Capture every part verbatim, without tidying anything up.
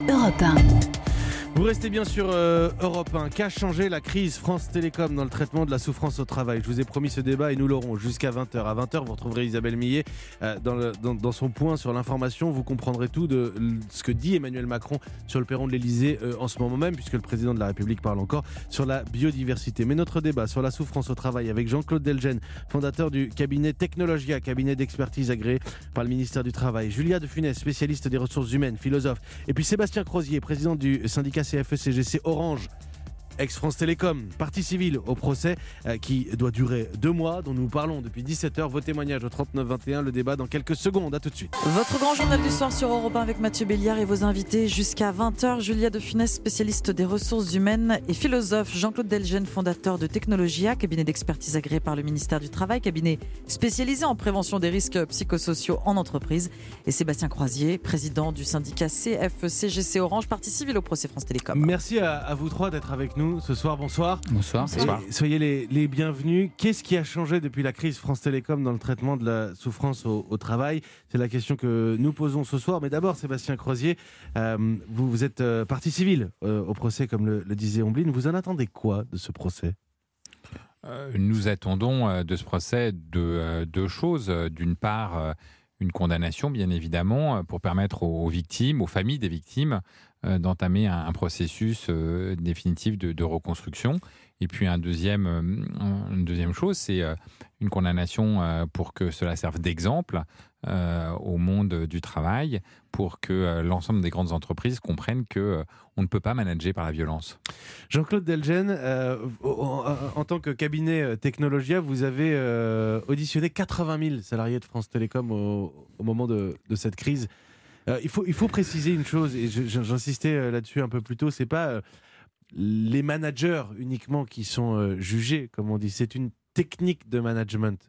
Europe un. Vous restez bien sur euh, Europe un. Qu'a changé la crise France Télécom dans le traitement de la souffrance au travail? Je vous ai promis ce débat et nous l'aurons jusqu'à vingt heures. À vingt heures, vous retrouverez Isabelle Millet euh, dans, le, dans, dans son point sur l'information. Vous comprendrez tout de ce que dit Emmanuel Macron sur le perron de l'Elysée euh, en ce moment même, puisque le président de la République parle encore sur la biodiversité. Mais notre débat sur la souffrance au travail avec Jean-Claude Delgen, fondateur du cabinet Technologia, cabinet d'expertise agréé par le ministère du Travail. Julia de Funès, spécialiste des ressources humaines, philosophe. Et puis Sébastien Crozier, président du syndicat C F E C G C Orange, ex-France Télécom, partie civile au procès euh, qui doit durer deux mois, dont nous parlons depuis dix-sept heures. Vos témoignages au trente-neuf vingt et un, le débat dans quelques secondes. À tout de suite. Votre grand journal du soir sur Europe un avec Mathieu Béliard et vos invités jusqu'à vingt heures. Julia de Funès, spécialiste des ressources humaines et philosophe. Jean-Claude Delgen, fondateur de Technologia, cabinet d'expertise agréé par le ministère du Travail, cabinet spécialisé en prévention des risques psychosociaux en entreprise. Et Sébastien Crozier, président du syndicat C F E C G C Orange, partie civile au procès France Télécom. Merci à, à vous trois d'être avec nous ce soir. Bonsoir. Bonsoir. Bonsoir. Et soyez les, les bienvenus. Qu'est-ce qui a changé depuis la crise France Télécom dans le traitement de la souffrance au, au travail? C'est la question que nous posons ce soir. Mais d'abord, Sébastien Crozier, euh, vous, vous êtes euh, partie civile euh, au procès, comme le, le disait Omblin. Vous en attendez quoi de ce procès? euh, Nous attendons euh, de ce procès deux, euh, deux choses. D'une part, euh, une condamnation, bien évidemment, pour permettre aux, aux victimes, aux familles des victimes, euh, d'entamer un, un processus euh, définitif de, de reconstruction. Et puis un deuxième, euh, une deuxième chose, c'est euh, une condamnation euh, pour que cela serve d'exemple euh, au monde du travail, pour que euh, l'ensemble des grandes entreprises comprennent qu'on euh, ne peut pas manager par la violence. Jean-Claude Delgen, euh, en, en tant que cabinet Technologia, vous avez euh, auditionné quatre-vingt mille salariés de France Télécom au, au moment de, de cette crise. Euh, il, faut, il faut préciser une chose, et je, j'insistais là-dessus un peu plus tôt, c'est pas euh, les managers uniquement qui sont euh, jugés, comme on dit, c'est une technique de management.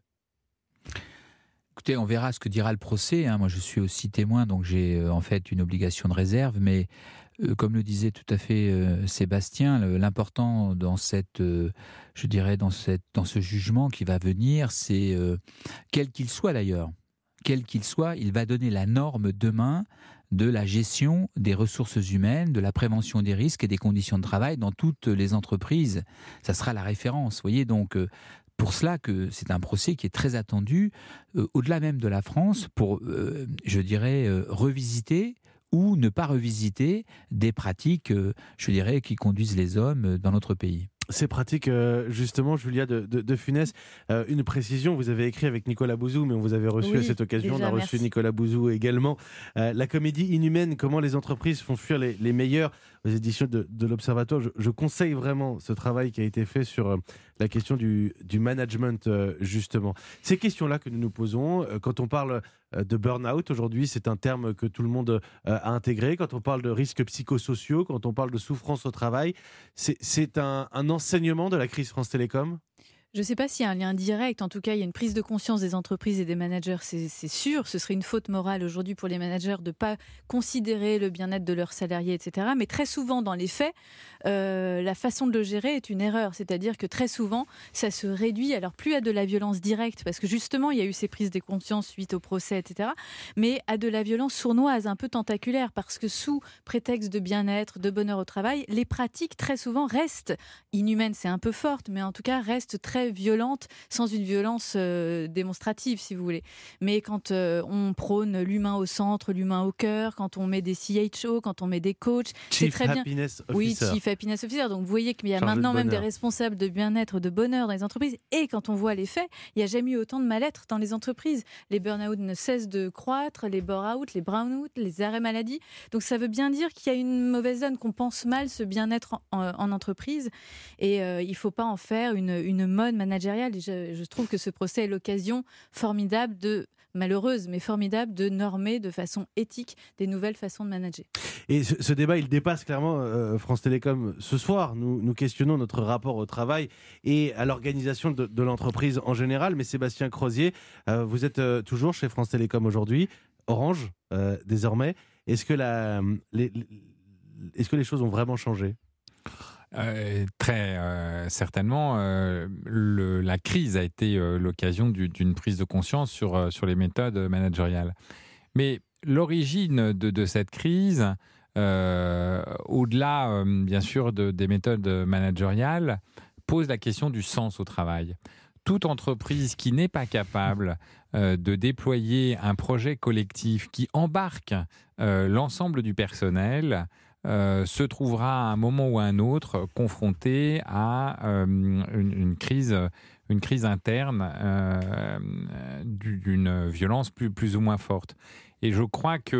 Écoutez, on verra ce que dira le procès. Hein. Moi, je suis aussi témoin, donc j'ai euh, en fait une obligation de réserve. Mais euh, comme le disait tout à fait euh, Sébastien, le, l'important dans cette, euh, je dirais, dans cette, dans ce jugement qui va venir, c'est euh, quel qu'il soit d'ailleurs, quel qu'il soit, il va donner la norme demain de la gestion des ressources humaines, de la prévention des risques et des conditions de travail dans toutes les entreprises. Ça sera la référence. Vous voyez, donc. Euh, Pour cela que c'est un procès qui est très attendu, euh, au-delà même de la France, pour, euh, je dirais, euh, revisiter ou ne pas revisiter des pratiques, euh, je dirais, qui conduisent les hommes dans notre pays. Ces pratiques, euh, justement, Julia de, de, de Funès, euh, une précision, vous avez écrit avec Nicolas Bouzou, mais on vous avait reçu oui, à cette occasion, déjà, on a reçu merci. Nicolas Bouzou également. Euh, la comédie inhumaine, comment les entreprises font fuir les, les meilleurs, aux éditions de, de l'Observatoire. Je, je conseille vraiment ce travail qui a été fait sur euh, la question du, du management, euh, justement. Ces questions-là que nous nous posons, euh, quand on parle euh, de burn-out, aujourd'hui, c'est un terme que tout le monde euh, a intégré. Quand on parle de risques psychosociaux, quand on parle de souffrance au travail, c'est, c'est un, un enseignement de la crise France Télécom? Je ne sais pas s'il y a un lien direct. En tout cas, il y a une prise de conscience des entreprises et des managers, c'est, c'est sûr. Ce serait une faute morale aujourd'hui pour les managers de ne pas considérer le bien-être de leurs salariés, et cetera. Mais très souvent, dans les faits, euh, la façon de le gérer est une erreur. C'est-à-dire que très souvent, ça se réduit, alors plus à de la violence directe, parce que justement, il y a eu ces prises de conscience suite au procès, et cetera, mais à de la violence sournoise, un peu tentaculaire, parce que sous prétexte de bien-être, de bonheur au travail, les pratiques, très souvent, restent inhumaines, c'est un peu forte, mais en tout cas, restent très violente, sans une violence euh, démonstrative, si vous voulez. Mais quand euh, on prône l'humain au centre, l'humain au cœur, quand on met des C H O, quand on met des coachs, c'est Chief très bien. Happiness Officer. Oui, Chief Happiness Officer. Donc vous voyez qu'il y a Chargé maintenant de même des bonheur. responsables de bien-être, de bonheur dans les entreprises. Et quand on voit les faits, il n'y a jamais eu autant de mal-être dans les entreprises. Les burn-out ne cessent de croître, les bore-out, les brown-out, les arrêts maladie. Donc ça veut bien dire qu'il y a une mauvaise donne, qu'on pense mal ce bien-être en, en, en entreprise. Et euh, il ne faut pas en faire une, une mode managériale. Et je, je trouve que ce procès est l'occasion formidable de, malheureuse, mais formidable, de normer de façon éthique des nouvelles façons de manager. Et ce, ce débat, il dépasse clairement euh, France Télécom. Ce soir, nous, nous questionnons notre rapport au travail et à l'organisation de, de l'entreprise en général. Mais Sébastien Crozier, euh, vous êtes euh, toujours chez France Télécom aujourd'hui, Orange euh, désormais. Est-ce que, la, les, les, est-ce que les choses ont vraiment changé ? Euh, très euh, certainement, euh, le, la crise a été euh, l'occasion du, d'une prise de conscience sur, euh, sur les méthodes managériales. Mais l'origine de, de cette crise euh, au-delà, euh, bien sûr, de, des méthodes managériales, pose la question du sens au travail. Toute entreprise qui n'est pas capable euh, de déployer un projet collectif qui embarque euh, l'ensemble du personnel euh, se trouvera à un moment ou à un autre confrontée à euh, une, une crise, une crise interne euh, d'une violence plus, plus ou moins forte. Et je crois que,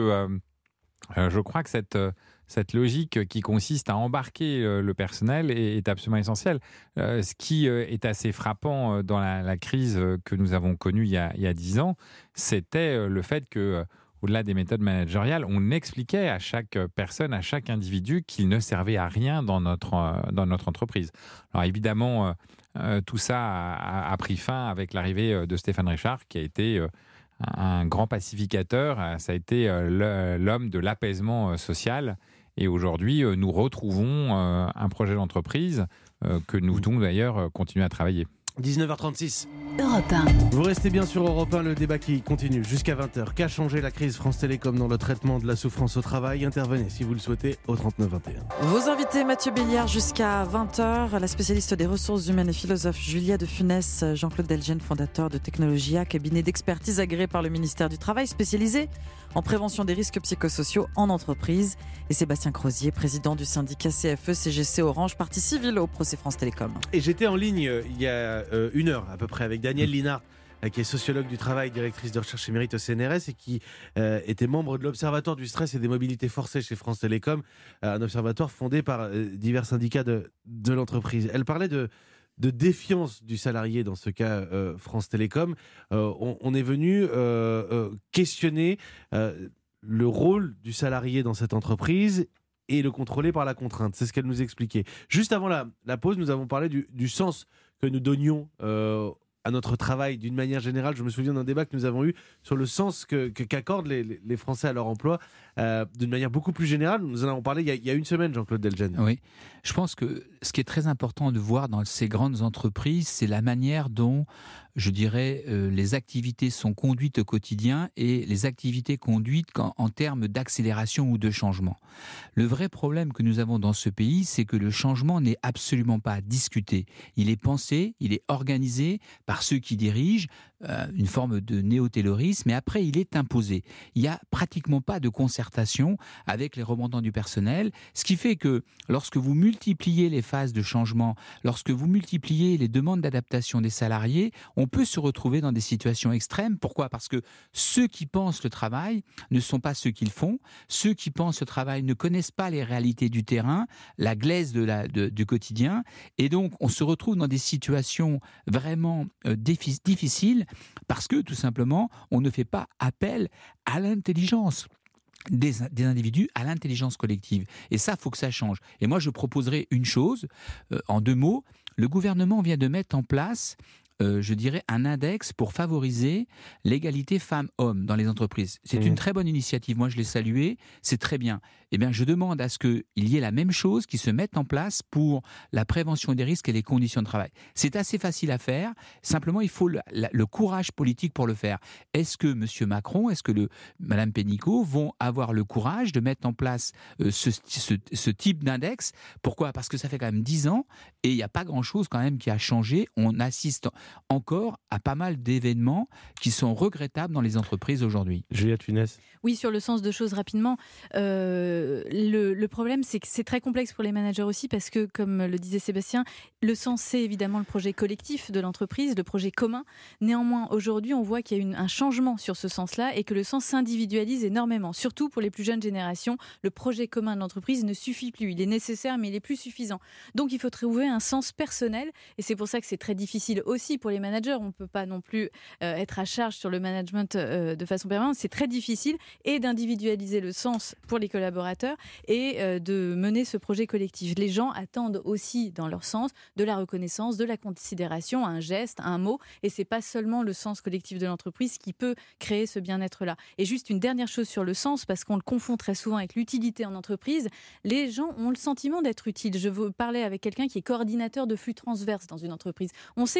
euh, je crois que cette... Cette logique qui consiste à embarquer le personnel est absolument essentielle. Euh, ce qui est assez frappant dans la, la crise que nous avons connue il y a, il y a dix ans, c'était le fait que, au-delà des méthodes managériales, on expliquait à chaque personne, à chaque individu qu'il ne servait à rien dans notre, dans notre entreprise. Alors évidemment, euh, tout ça a, a pris fin avec l'arrivée de Stéphane Richard, qui a été... Euh, un grand pacificateur, ça a été l'homme de l'apaisement social. Et aujourd'hui, nous retrouvons un projet d'entreprise que nous devons d'ailleurs continuer à travailler. dix-neuf heures trente-six. Europe un. Vous restez bien sur Europe un, le débat qui continue jusqu'à vingt heures. Qu'a changé la crise France Télécom dans le traitement de la souffrance au travail? Intervenez si vous le souhaitez au trente-neuf vingt et un. Vos invités, Mathieu Béliard jusqu'à vingt heures, la spécialiste des ressources humaines et philosophe Julia de Funès, Jean-Claude Delgen, fondateur de Technologia, cabinet d'expertise agréé par le ministère du Travail, spécialisé en prévention des risques psychosociaux en entreprise, et Sébastien Crozier, président du syndicat C F E C G C Orange, partie civile au procès France Télécom. Et j'étais en ligne euh, il y a euh, une heure à peu près avec Danielle Linard, euh, qui est sociologue du travail, directrice de recherche et mérite au C N R S et qui euh, était membre de l'Observatoire du stress et des mobilités forcées chez France Télécom, euh, un observatoire fondé par euh, divers syndicats de, de l'entreprise. Elle parlait de de défiance du salarié, dans ce cas euh, France Télécom. Euh, on, on est venu euh, euh, questionner euh, le rôle du salarié dans cette entreprise et le contrôler par la contrainte. C'est ce qu'elle nous expliquait. Juste avant la, la pause, nous avons parlé du, du sens que nous donnions euh, à notre travail d'une manière générale. Je me souviens d'un débat que nous avons eu sur le sens que, que, qu'accordent les, les Français à leur emploi euh, d'une manière beaucoup plus générale. Nous en avons parlé il y a, il y a une semaine, Jean-Claude Delgen. Oui, je pense que ce qui est très important de voir dans ces grandes entreprises, c'est la manière dont, je dirais, euh, les activités sont conduites au quotidien et les activités conduites en, en termes d'accélération ou de changement. Le vrai problème que nous avons dans ce pays, c'est que le changement n'est absolument pas discuté. Il est pensé, il est organisé par ceux qui dirigent, euh, une forme de néo-taylorisme, mais après il est imposé. Il n'y a pratiquement pas de concertation avec les représentants du personnel, ce qui fait que lorsque vous multipliez les phases de changement, lorsque vous multipliez les demandes d'adaptation des salariés, on peut se retrouver dans des situations extrêmes. Pourquoi ? Parce que ceux qui pensent le travail ne sont pas ceux qui le font, ceux qui pensent le travail ne connaissent pas les réalités du terrain, la glaise de la, de, du quotidien, et donc on se retrouve dans des situations vraiment euh, difficiles parce que tout simplement on ne fait pas appel à l'intelligence Des, des individus, à l'intelligence collective. Et ça, il faut que ça change. Et moi, je proposerais une chose, euh, en deux mots. Le gouvernement vient de mettre en place, euh, je dirais, un index pour favoriser l'égalité femmes-hommes dans les entreprises. C'est mmh. une très bonne initiative. Moi, je l'ai saluée. C'est très bien. Eh bien, je demande à ce qu'il y ait la même chose qui se mette en place pour la prévention des risques et les conditions de travail. C'est assez facile à faire. Simplement, il faut le, la, le courage politique pour le faire. Est-ce que M. Macron, est-ce que le, Mme Pénicaud vont avoir le courage de mettre en place euh, ce, ce, ce type d'index ? Pourquoi ? Parce que ça fait quand même dix ans et il n'y a pas grand-chose quand même qui a changé. On assiste encore à pas mal d'événements qui sont regrettables dans les entreprises aujourd'hui. Julia de Funès. Oui, sur le sens de choses rapidement. Euh, le, le problème, c'est que c'est très complexe pour les managers aussi parce que, comme le disait Sébastien, le sens, c'est évidemment le projet collectif de l'entreprise, le projet commun. Néanmoins, aujourd'hui, on voit qu'il y a une, un changement sur ce sens-là et que le sens s'individualise énormément. Surtout pour les plus jeunes générations, le projet commun de l'entreprise ne suffit plus. Il est nécessaire, mais il est plus suffisant. Donc, il faut trouver un sens personnel et c'est pour ça que c'est très difficile aussi pour les managers. On ne peut pas non plus euh, être à charge sur le management euh, de façon permanente. C'est très difficile et d'individualiser le sens pour les collaborateurs et euh, de mener ce projet collectif. Les gens attendent aussi dans leur sens de la reconnaissance, de la considération, un geste, un mot, et c'est pas seulement le sens collectif de l'entreprise qui peut créer ce bien-être-là. Et juste une dernière chose sur le sens, parce qu'on le confond très souvent avec l'utilité en entreprise, les gens ont le sentiment d'être utiles. Je veux parler avec quelqu'un qui est coordinateur de flux transverses dans une entreprise. On sait qu'il est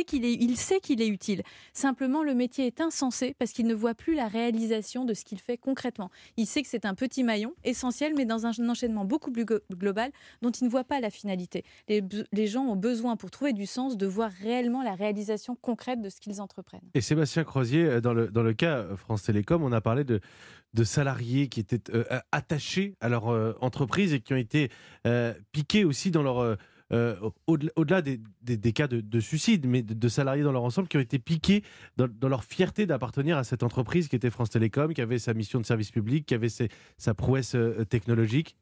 il sait qu'il est utile. Simplement, le métier est insensé parce qu'il ne voit plus la réalisation de ce qu'il fait concrètement. Il sait que c'est un petit maillon essentiel, mais dans un enchaînement beaucoup plus global dont il ne voit pas la finalité. Les, les gens ont besoin, pour trouver du sens, de voir réellement la réalisation concrète de ce qu'ils entreprennent. Et Sébastien Crozier, dans le, dans le cas France Télécom, on a parlé de, de salariés qui étaient euh, attachés à leur euh, entreprise et qui ont été euh, piqués aussi dans leur... Euh, Euh, au-delà, au-delà des, des, des cas de, de suicide, mais de, de salariés dans leur ensemble qui ont été piqués dans, dans leur fierté d'appartenir à cette entreprise qui était France Télécom, qui avait sa mission de service public, qui avait ses, sa prouesse euh, technologique.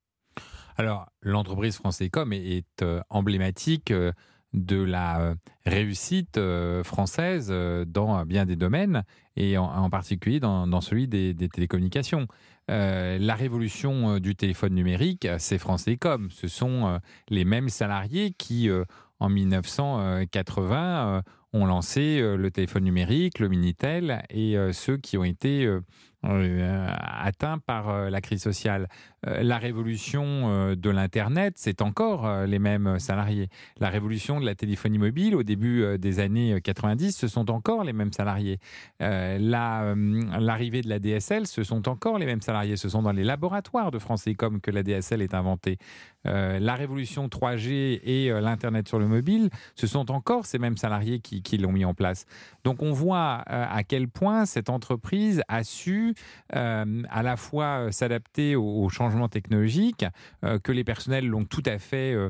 Alors, l'entreprise France Télécom est, est euh, emblématique euh, de la euh, réussite euh, française euh, dans bien des domaines, et en, en particulier dans, dans celui des, des télécommunications. Euh, la révolution euh, du téléphone numérique, c'est France Télécom. Ce sont euh, les mêmes salariés qui, euh, en mille neuf cent quatre-vingts, euh, ont lancé euh, le téléphone numérique, le Minitel, et euh, ceux qui ont été euh, euh, atteints par euh, la crise sociale. Euh, la révolution euh, de l'Internet, c'est encore euh, les mêmes salariés. La révolution de la téléphonie mobile, au début euh, des années quatre-vingt-dix, ce sont encore les mêmes salariés. Euh, la, euh, l'arrivée de la D S L, ce sont encore les mêmes salariés. Ce sont dans les laboratoires de France Télécom que la D S L est inventée. Euh, la révolution trois G et euh, l'Internet sur le mobile, ce sont encore ces mêmes salariés qui, qui l'ont mis en place. Donc on voit euh, à quel point cette entreprise a su euh, à la fois s'adapter aux, aux changements technologiques, euh, que les personnels l'ont tout à fait euh,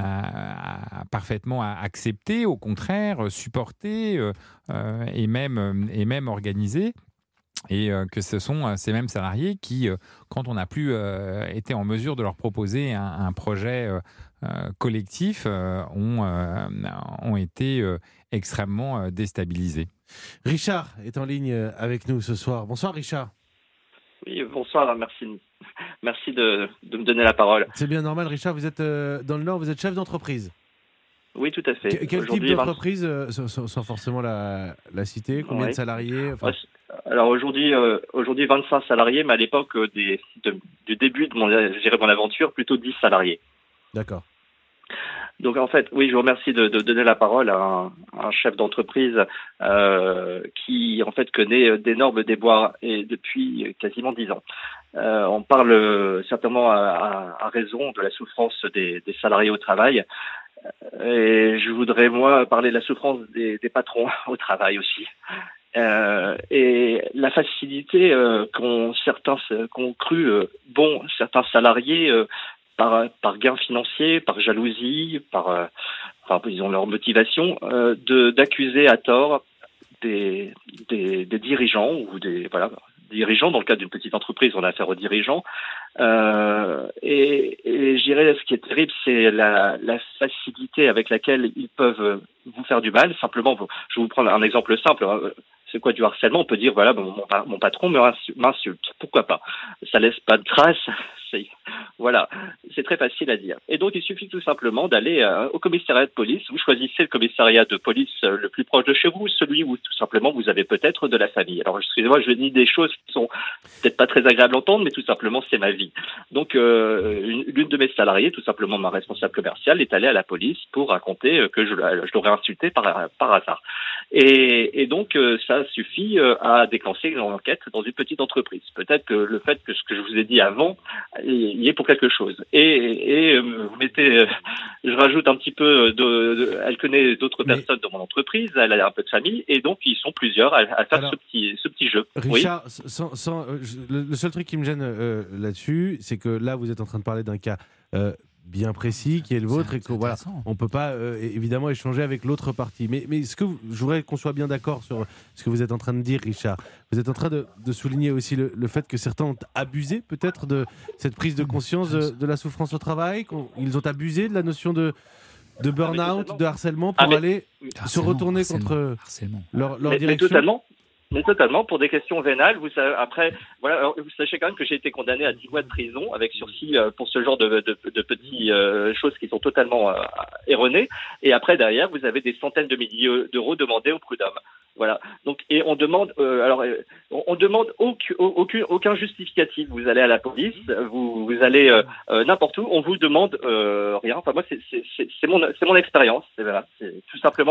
à, à, parfaitement accepté, au contraire, supporté euh, euh, et, même, et même organisé. Et euh, que ce sont euh, ces mêmes salariés qui, euh, quand on n'a plus euh, été en mesure de leur proposer un, un projet euh, euh, collectif, euh, ont, euh, ont été euh, extrêmement euh, déstabilisés. Richard est en ligne avec nous ce soir. Bonsoir Richard. Oui, bonsoir, merci, merci de, de me donner la parole. C'est bien normal Richard, vous êtes euh, dans le Nord, vous êtes chef d'entreprise. Oui, tout à fait. Que, quel type d'entreprise, vingt... sans, sans forcément la, la citer, combien ouais. de salariés enfin... Alors aujourd'hui, euh, aujourd'hui vingt-cinq salariés, mais à l'époque euh, des, de, du début de mon, je dirais, mon aventure, plutôt dix salariés. D'accord. Donc en fait, oui, je vous remercie de, de donner la parole à un, un chef d'entreprise euh, qui en fait connaît d'énormes déboires et depuis quasiment dix ans. Euh, on parle certainement à, à, à raison de la souffrance des, des salariés au travail. Et je voudrais, moi, parler de la souffrance des, des patrons au travail aussi. Euh, et la facilité euh, qu'ont certains qu'ont cru euh, bon certains salariés euh, par par gain financier, par jalousie, par euh, enfin ils ont leur motivation euh, de d'accuser à tort des des, des dirigeants ou des voilà dirigeants. Dans le cas d'une petite entreprise, on a affaire aux dirigeants. Euh, et, et je dirais, ce qui est terrible, c'est la, la facilité avec laquelle ils peuvent vous faire du mal. Simplement, je vais vous prendre un exemple simple. C'est quoi du harcèlement? On peut dire, voilà, mon, mon patron m'insulte. Pourquoi pas? Ça laisse pas de traces. C'est, voilà, c'est très facile à dire. Et donc, il suffit tout simplement d'aller euh, au commissariat de police. Vous choisissez le commissariat de police euh, le plus proche de chez vous, celui où tout simplement vous avez peut-être de la famille. Alors, excusez-moi, je dis des choses qui sont peut-être pas très agréables à entendre, mais tout simplement, c'est ma vie. Donc, euh, une, l'une de mes salariées, tout simplement ma responsable commerciale, est allée à la police pour raconter que je, je l'aurais insultée par, par hasard. Et, et donc, euh, ça suffit euh, à déclencher une enquête dans une petite entreprise. Peut-être que le fait que ce que je vous ai dit avant il y est pour quelque chose. Et, et euh, vous mettez, euh, je rajoute un petit peu, de, de, elle connaît d'autres Mais... personnes dans mon entreprise, elle a un peu de famille, et donc ils sont plusieurs à, à faire Alors, ce petit, ce petit jeu. Richard, oui sans, sans, euh, le, le seul truc qui me gêne euh, là-dessus, c'est que là vous êtes en train de parler d'un cas euh, bien précis qui est le vôtre et que voilà, on peut pas euh, évidemment échanger avec l'autre partie. Mais, mais ce que vous, je voudrais qu'on soit bien d'accord sur ce que vous êtes en train de dire, Richard. Vous êtes en train de, de souligner aussi le, le fait que certains ont abusé peut-être de cette prise de conscience de, de la souffrance au travail, qu'ils ont abusé de la notion de, de burn-out, ah, de harcèlement pour ah, mais, aller harcèlement, se retourner contre harcèlement. leur, leur mais, direction. Mais totalement. Mais totalement, pour des questions vénales, vous savez, après, voilà, alors, vous sachez quand même que j'ai été condamné à dix mois de prison avec sursis euh, pour ce genre de, de, de petites euh, choses qui sont totalement euh, erronées. Et après, derrière, vous avez des centaines de milliers d'euros demandés au prud'homme. Voilà. Donc, et on demande, euh, alors, euh, on, on demande aucun, aucun, aucun justificatif. Vous allez à la police, vous, vous allez euh, euh, n'importe où, on vous demande euh, rien. Enfin, moi, c'est, c'est, c'est, c'est mon, c'est mon expérience. C'est, voilà, c'est tout simplement.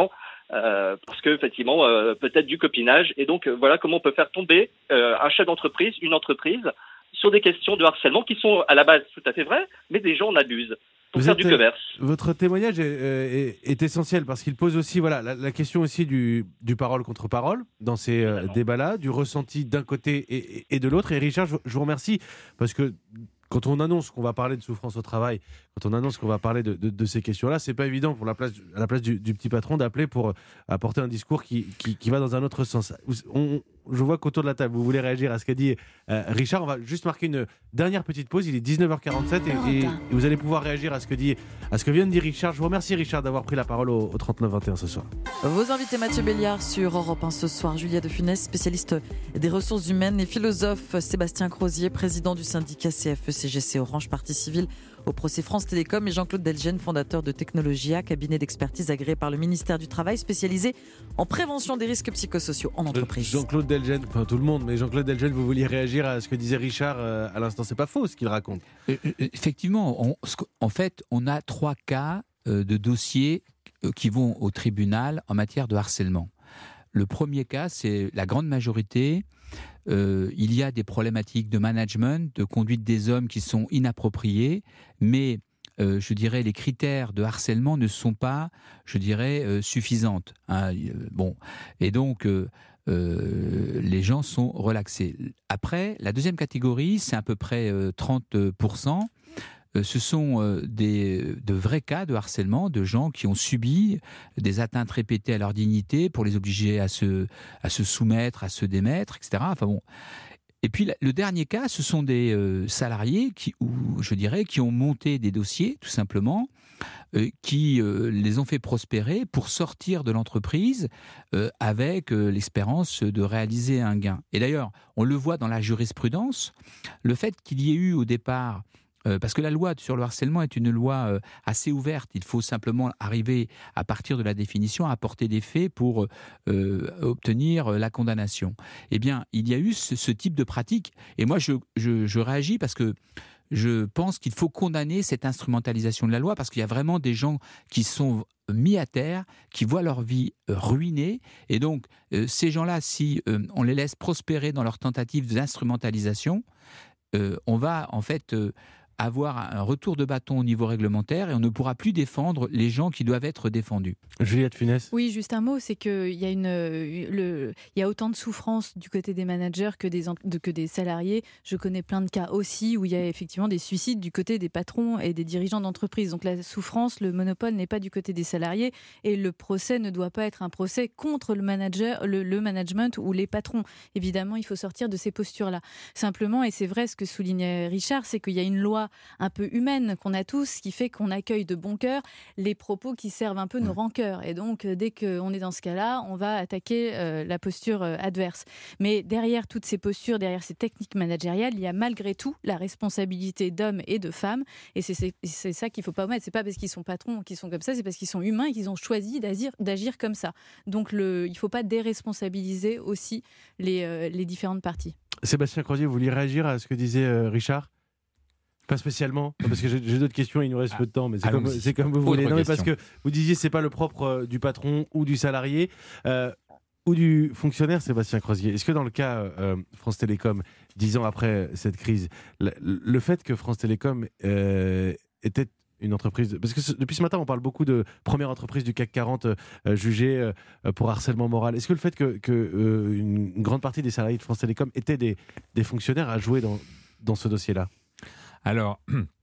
euh, parce que effectivement euh, peut-être du copinage. Et donc euh, voilà comment on peut faire tomber euh, un chef d'entreprise, une entreprise, sur des questions de harcèlement qui sont à la base tout à fait vraies, mais des gens en abusent pour Vous faire êtes, du commerce. Votre témoignage est, est, est essentiel parce qu'il pose aussi voilà, la, la question aussi du, du parole contre parole dans ces euh, débats-là, du ressenti d'un côté et, et de l'autre. Et Richard, je, je vous remercie parce que quand on annonce qu'on va parler de souffrance au travail, quand on annonce qu'on va parler de, de, de ces questions-là, c'est pas évident pour la place, à la place du, du petit patron d'appeler pour apporter un discours qui, qui, qui va dans un autre sens. On, je vois qu'autour de la table, vous voulez réagir à ce qu'a dit euh, Richard. On va juste marquer une dernière petite pause. Il est dix-neuf heures quarante-sept et, et, et vous allez pouvoir réagir à ce que, dit, à ce que vient de dire Richard. Je vous remercie Richard d'avoir pris la parole au, au trente-neuf vingt et un ce soir. Vos invités Mathieu Béliard sur Europe un ce soir, Julia de Funès, spécialiste des ressources humaines, et philosophe Sébastien Crozier, président du syndicat C F E C G C Orange Partie Civile au procès France Télécom, et Jean-Claude Delgen, fondateur de Technologia, cabinet d'expertise agréé par le ministère du Travail, spécialisé en prévention des risques psychosociaux en entreprise. Jean-Claude Delgen, enfin tout le monde, mais Jean-Claude Delgen, vous vouliez réagir à ce que disait Richard euh, à l'instant. C'est pas faux ce qu'il raconte. Euh, effectivement, on, en fait, on a trois cas euh, de dossiers euh, qui vont au tribunal en matière de harcèlement. Le premier cas, c'est la grande majorité. Euh, il y a des problématiques de management, de conduite des hommes qui sont inappropriées, mais euh, je dirais les critères de harcèlement ne sont pas, je dirais, euh, suffisantes. Hein, euh, bon, et donc euh, euh, les gens sont relaxés. Après, la deuxième catégorie, c'est à peu près euh, trente pour cent. Ce sont des, de vrais cas de harcèlement, de gens qui ont subi des atteintes répétées à leur dignité pour les obliger à se, à se soumettre, à se démettre, et cetera. Enfin bon. Et puis le dernier cas, ce sont des euh, salariés qui, ou je dirais, qui ont monté des dossiers, tout simplement, euh, qui euh, les ont fait prospérer pour sortir de l'entreprise euh, avec euh, l'espérance de réaliser un gain. Et d'ailleurs, on le voit dans la jurisprudence, le fait qu'il y ait eu au départ parce que la loi sur le harcèlement est une loi assez ouverte. Il faut simplement arriver, à partir de la définition, à apporter des faits pour euh, obtenir la condamnation. Eh bien, il y a eu ce, ce type de pratique. Et moi, je, je, je réagis parce que je pense qu'il faut condamner cette instrumentalisation de la loi, parce qu'il y a vraiment des gens qui sont mis à terre, qui voient leur vie ruinée. Et donc, euh, ces gens-là, si euh, on les laisse prospérer dans leur tentative d'instrumentalisation, euh, on va en fait... Euh, avoir un retour de bâton au niveau réglementaire et on ne pourra plus défendre les gens qui doivent être défendus. Juliette Funès. Oui, juste un mot, c'est qu'il y a une, le, il y a autant de souffrance du côté des managers que des, de, que des salariés. Je connais plein de cas aussi où il y a effectivement des suicides du côté des patrons et des dirigeants d'entreprise. Donc la souffrance, le monopole n'est pas du côté des salariés et le procès ne doit pas être un procès contre le manager, le, le management ou les patrons. Évidemment, il faut sortir de ces postures-là. Simplement, et c'est vrai ce que soulignait Richard, c'est qu'il y a une loi un peu humaine qu'on a tous, qui fait qu'on accueille de bon cœur les propos qui servent un peu nos rancœurs. Et donc, dès qu'on est dans ce cas-là, on va attaquer euh, la posture euh, adverse. Mais derrière toutes ces postures, derrière ces techniques managériales, il y a malgré tout la responsabilité d'hommes et de femmes. Et c'est, c'est, c'est ça qu'il ne faut pas omettre. C'est pas parce qu'ils sont patrons qu'ils sont comme ça, c'est parce qu'ils sont humains et qu'ils ont choisi d'agir, d'agir comme ça. Donc, le, il ne faut pas déresponsabiliser aussi les, euh, les différentes parties. Sébastien Crozier, vous vouliez réagir à ce que disait euh, Richard ? Pas spécialement, parce que j'ai, j'ai d'autres questions, il nous reste ah, peu de temps, mais c'est, comme, c'est comme vous voulez. Non, mais parce que vous disiez c'est pas le propre euh, du patron ou du salarié euh, ou du fonctionnaire, Sébastien Crozier. Est-ce que dans le cas euh, France Télécom, dix ans après cette crise, le, le fait que France Télécom euh, était une entreprise, parce que ce, depuis ce matin on parle beaucoup de première entreprise du C A C quarante euh, jugée euh, pour harcèlement moral, est-ce que le fait que, que euh, une, une grande partie des salariés de France Télécom étaient des, des fonctionnaires a joué dans, dans ce dossier-là ? Alors,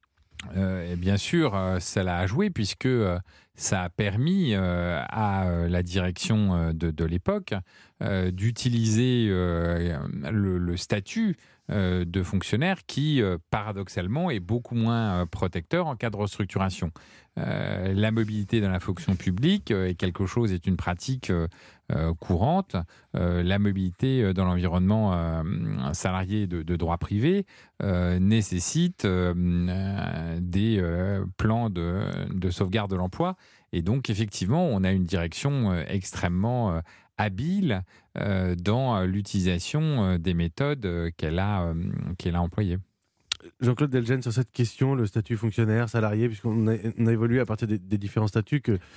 euh, bien sûr, euh, ça l'a joué puisque euh, ça a permis euh, à euh, la direction euh, de, de l'époque euh, d'utiliser euh, le, le statut euh, de fonctionnaire qui, euh, paradoxalement, est beaucoup moins euh, protecteur en cas de restructuration. Euh, la mobilité dans la fonction publique euh, est quelque chose, est une pratique euh, euh, courante. Euh, la mobilité dans l'environnement euh, salarié de, de droit privé euh, nécessite euh, des euh, plans de, de sauvegarde de l'emploi. Et donc, effectivement, on a une direction euh, extrêmement euh, habile euh, dans l'utilisation euh, des méthodes euh, qu'elle a, euh, qu'elle a employées. Jean-Claude Delgen, sur cette question, le statut fonctionnaire, salarié, puisqu'on a, on a évolué à partir des, des différents statuts, que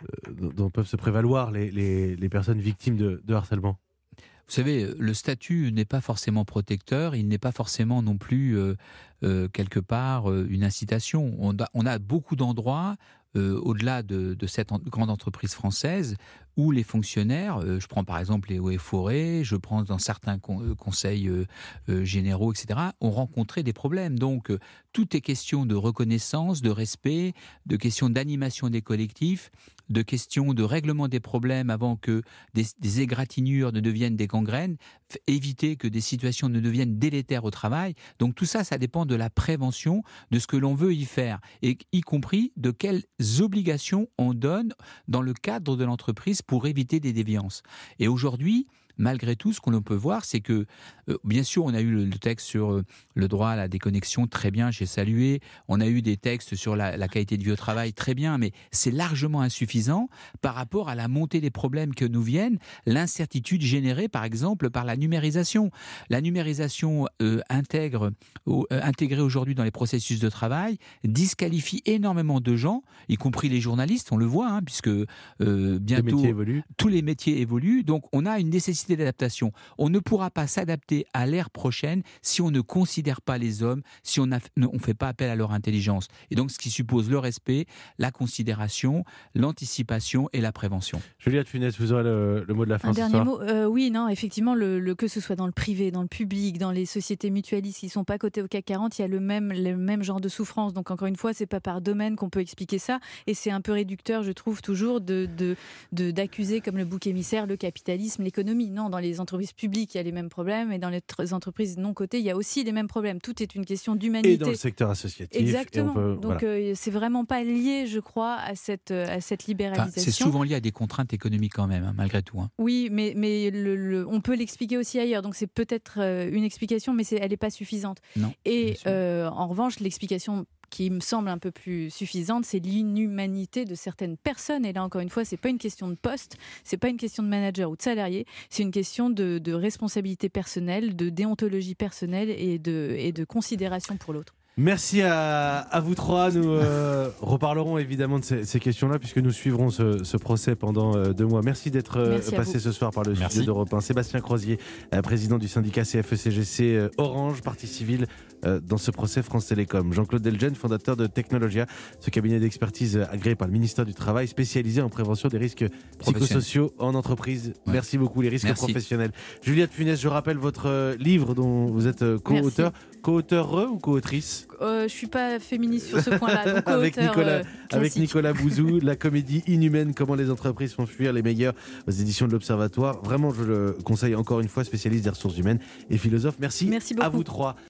dont peuvent se prévaloir les, les, les personnes victimes de, de harcèlement? Vous savez, le statut n'est pas forcément protecteur, il n'est pas forcément non plus euh, euh, quelque part euh, une incitation. On a, on a beaucoup d'endroits, euh, au-delà de, de cette en, grande entreprise française, où les fonctionnaires, euh, je prends par exemple les eaux et forêts, je prends dans certains con, euh, conseils euh, euh, généraux, et cetera, ont rencontré des problèmes. Donc, euh, tout est question de reconnaissance, de respect, de questions d'animation des collectifs, de questions de règlement des problèmes avant que des, des égratignures ne deviennent des gangrènes, éviter que des situations ne deviennent délétères au travail. Donc tout ça, ça dépend de la prévention, de ce que l'on veut y faire, et y compris de quelles obligations on donne dans le cadre de l'entreprise pour éviter des déviances. Et aujourd'hui, malgré tout, ce qu'on peut voir, c'est que, euh, bien sûr, on a eu le, le texte sur euh, le droit à la déconnexion, très bien, j'ai salué. On a eu des textes sur la, la qualité de vie au travail, très bien, mais c'est largement insuffisant par rapport à la montée des problèmes que nous viennent l'incertitude générée, par exemple, par la numérisation. La numérisation euh, intègre, euh, intégrée aujourd'hui dans les processus de travail disqualifie énormément de gens, y compris les journalistes, on le voit, hein, puisque euh, bientôt les métiers tous les métiers évoluent. Donc, on a une nécessité d'adaptation. On ne pourra pas s'adapter à l'ère prochaine si on ne considère pas les hommes, si on ne fait pas appel à leur intelligence. Et donc, ce qui suppose le respect, la considération, l'anticipation et la prévention. Juliette Funès, vous aurez le, le mot de la fin. Un ce dernier soir. mot. Euh, oui, non, effectivement, le, le, que ce soit dans le privé, dans le public, dans les sociétés mutualistes qui ne sont pas cotées au C A C quarante, il y a le même, le même genre de souffrance. Donc, encore une fois, ce n'est pas par domaine qu'on peut expliquer ça. Et c'est un peu réducteur, je trouve, toujours de, de, de, d'accuser comme le bouc émissaire le capitalisme, l'économie. Non, dans les entreprises publiques, il y a les mêmes problèmes, et dans les entreprises non cotées, il y a aussi les mêmes problèmes. Tout est une question d'humanité. Et dans le secteur associatif. Exactement. Peut, Donc, voilà. euh, c'est vraiment pas lié, je crois, à cette, à cette libéralisation. Enfin, c'est souvent lié à des contraintes économiques quand même, hein, malgré tout. Hein. Oui, mais, mais le, le, on peut l'expliquer aussi ailleurs. Donc, c'est peut-être euh, une explication, mais c'est, elle n'est pas suffisante. Non, et euh, en revanche, l'explication qui me semble un peu plus suffisante, c'est l'inhumanité de certaines personnes. Et là, encore une fois, c'est pas une question de poste, c'est pas une question de manager ou de salarié, c'est une question de, de responsabilité personnelle, de déontologie personnelle et de, et de considération pour l'autre. Merci à, à vous trois. Nous euh, reparlerons évidemment de ces, ces questions-là puisque nous suivrons ce, ce procès pendant euh, deux mois. Merci d'être euh, Merci passé ce soir par le Merci. studio d'Europe un. Sébastien Crozier, euh, président du syndicat C F E C G C euh, Orange, partie civile euh, dans ce procès France Télécom. Jean-Claude Delgen, fondateur de Technologia, ce cabinet d'expertise euh, agréé par le ministère du Travail, spécialisé en prévention des risques psychosociaux en entreprise. Ouais. Merci beaucoup, les risques Merci. professionnels. Juliette Funès, je rappelle votre euh, livre dont vous êtes euh, co-auteur. Merci. Co-auteur ou co-autrice? euh, Je ne suis pas féministe sur ce point-là. Donc avec, Nicolas, euh, avec Nicolas Bouzou, la comédie Inhumaine, comment les entreprises font fuir les meilleurs, aux éditions de l'Observatoire. Vraiment, je le conseille encore une fois, spécialiste des ressources humaines et philosophe. Merci, Merci beaucoup. À vous trois.